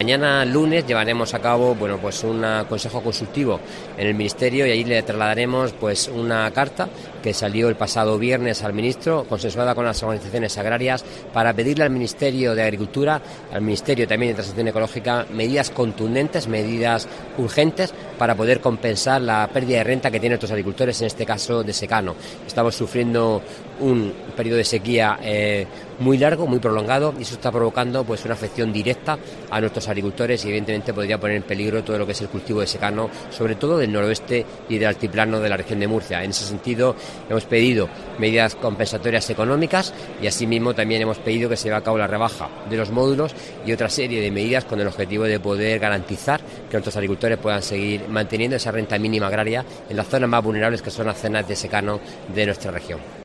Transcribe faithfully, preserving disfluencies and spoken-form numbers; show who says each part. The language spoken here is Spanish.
Speaker 1: mañana lunes llevaremos a cabo, bueno, pues un consejo consultivo en el Ministerio y allí le trasladaremos pues una carta que salió el pasado viernes al ministro, consensuada con las organizaciones agrarias, para pedirle al Ministerio de Agricultura, al Ministerio también de Transición Ecológica, medidas contundentes, medidas urgentes para poder compensar la pérdida de renta que tienen nuestros agricultores, en este caso de secano. Estamos sufriendo un periodo de sequía eh, muy largo, muy prolongado, y eso está provocando pues una afección directa a nuestros agricultores y evidentemente podría poner en peligro todo lo que es el cultivo de secano, sobre todo del noroeste y del altiplano de la región de Murcia. En ese sentido hemos pedido medidas compensatorias económicas y asimismo también hemos pedido que se lleve a cabo la rebaja de los módulos y otra serie de medidas con el objetivo de poder garantizar que nuestros agricultores puedan seguir manteniendo esa renta mínima agraria en las zonas más vulnerables, que son las zonas de secano de nuestra región.